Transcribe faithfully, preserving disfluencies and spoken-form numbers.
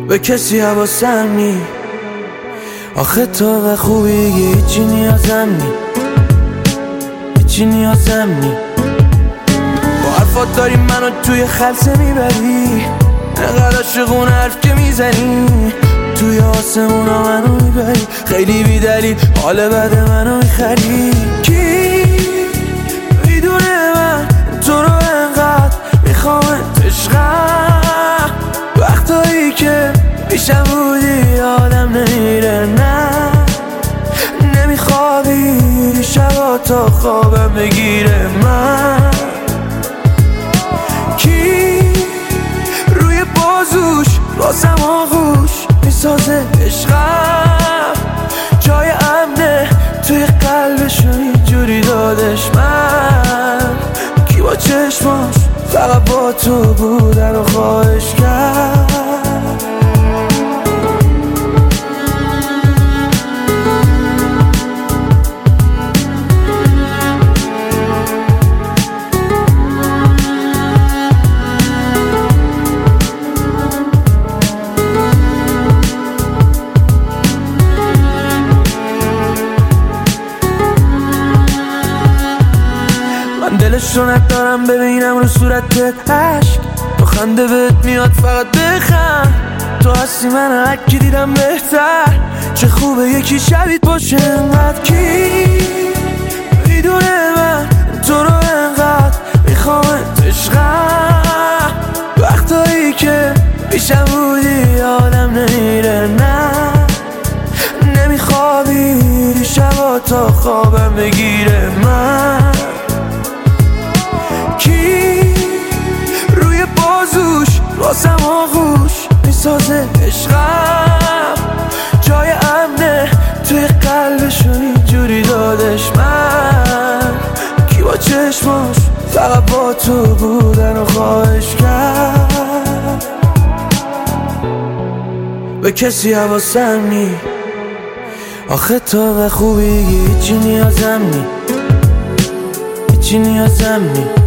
به کسی حواسم نی. آخه تو به خوبی هیچی نیازم نی، هیچی نیازم نی. با حرفات داری منو توی خلسه میبری، انقدر عاشقون حرف که میزنی، توی آسمونا منو میبری، خیلی بی دلیل حال بد منو میخری. کی میدونه من تو رو انقدر میخوامت عشقم، وقتایی که پیشم بودی یادم نمیره، نه نمیخوابی شبا تا خوابم بگیره. من کی روی بازوش واسم آغوش میسازه عشقم، جای امنه توی قلبشو اینجوری دادش. من کی با چشماش فقط با تو بودن و خواهش کرد. دلش رو ندارم ببینم رو صورتت عشق، تو خنده بهت میاد فقط بخند، تو هستی من هرکی دیدم بهتر. چه خوبه یکی شبیت باشه انقدر. کی میدونه من تو رو انقدر میخوامت عشقم، وقتایی که پیشم بودی یادم نمیره، نه نمیخوابی شبا تا خوابم بگیره. من کی روی بازوش واسم آغوش میسازه عشقم، جای امنه توی قلبشو اینجوری دادش. من کی با چشماش فقط با تو بودن و خواهش کرد. به کسی حواسم نی، آخه تو به خوبی هیچی نیازم نی، هیچی نیازم نی.